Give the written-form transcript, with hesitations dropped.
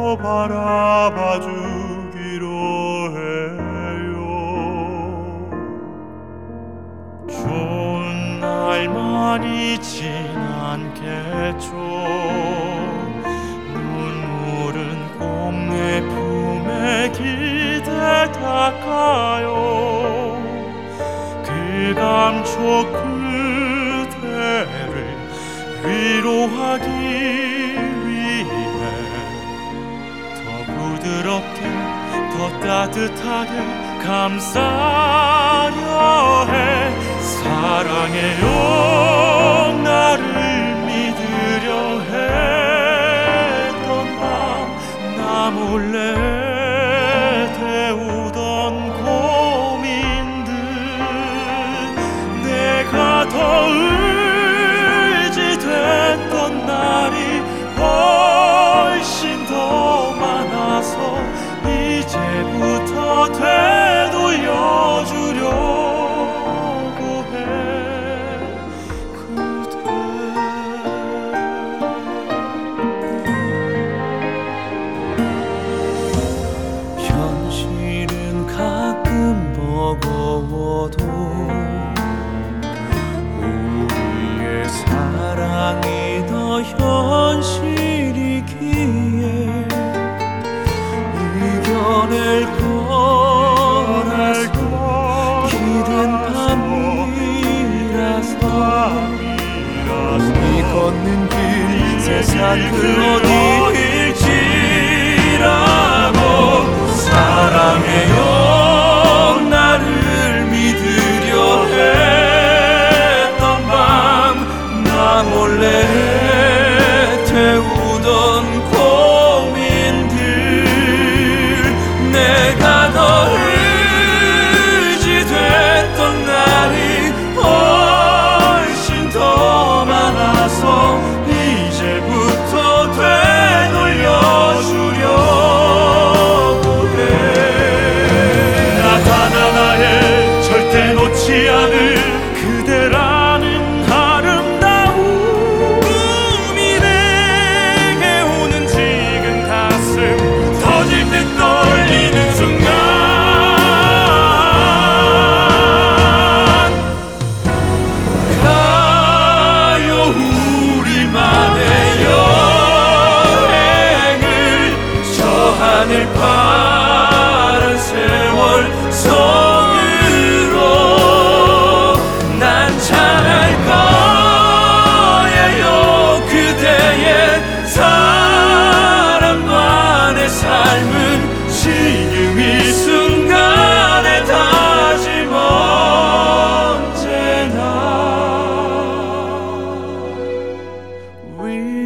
바라봐 주기로 해요. 좋은 날만 있진 않겠죠. 눈물은 꼭 내 품에 기대다가요. 그 감촉 그대를 위로하기 위해 더 부드럽게 더 따뜻하게 감싸려 해. 사랑해요 나를 믿으려 했던 밤 나 몰래 태우던 고민들 내가 더 의지됐던 날이 훨씬 더 많아서 이제부터 되돌려주려고 해. 현실은 가끔 버거워도 우리의 사랑이 더 현실이기에 이겨낼 거라서 기댄 밤이라서 우리 걷는 길 세상 그 어디일지라고 사랑해요 나를 믿으려 했던 밤 나 몰래 태우던 고민들 내가 더 의지됐던 날이 훨씬 더 많아서 이제부터 되돌려주려고 해. 나타나 나의 절대 놓지 않을 그대라는 아름다운 꿈이 내게 오는 지금 가슴 터질 듯 떨리는 순간 가요 우리만의 여행을 저 하늘 파란 세월 속으로 난 잘할 거예요. 그대의 사랑과 내 삶은 지금 이 순간의 다짐 언제나